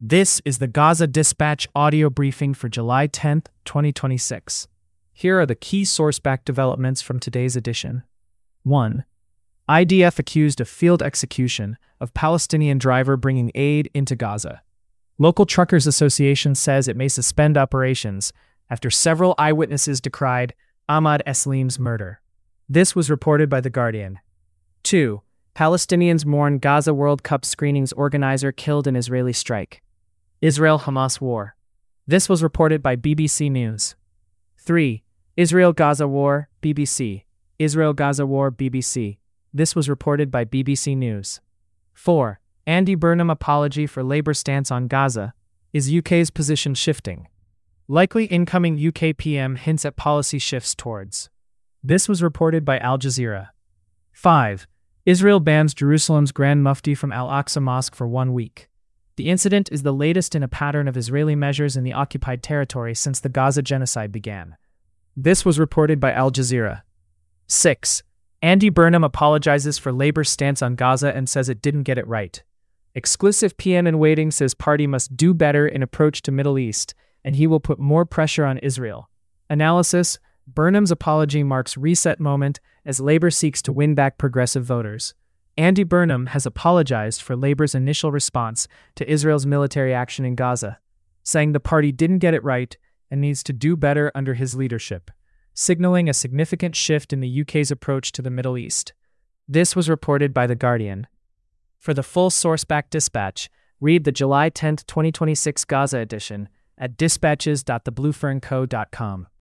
This is the Gaza Dispatch audio briefing for July 10th, 2026. Here are the key sourceback developments from today's edition. 1. IDF accused of field execution of Palestinian driver bringing aid into Gaza. Local Truckers Association says it may suspend operations after several eyewitnesses decried Ahmad Eslim's murder. This was reported by The Guardian. 2. Palestinians mourn Gaza World Cup screenings organizer killed in Israeli strike. Israel-Hamas war. This was reported by BBC News. 3. Israel-Gaza war, BBC. Israel-Gaza war, BBC. This was reported by BBC News. 4. Andy Burnham apology for Labour stance on Gaza. Is UK's position shifting? Likely incoming UK PM hints at policy shifts towards. This was reported by Al Jazeera. 5. Israel bans Jerusalem's Grand Mufti from Al-Aqsa Mosque for 1 week. The incident is the latest in a pattern of Israeli measures in the occupied territory since the Gaza genocide began. This was reported by Al Jazeera. 6. Andy Burnham apologizes for Labour's stance on Gaza and says it didn't get it right. Exclusive PM in waiting says party must do better in approach to Middle East, and he will put more pressure on Israel. Analysis: Burnham's apology marks reset moment as Labour seeks to win back progressive voters. Andy Burnham has apologized for Labour's initial response to Israel's military action in Gaza, saying the party didn't get it right and needs to do better under his leadership, signaling a significant shift in the UK's approach to the Middle East. This was reported by The Guardian. For the full sourceback dispatch, read the July 10, 2026 Gaza edition at dispatches.thebluefernco.com.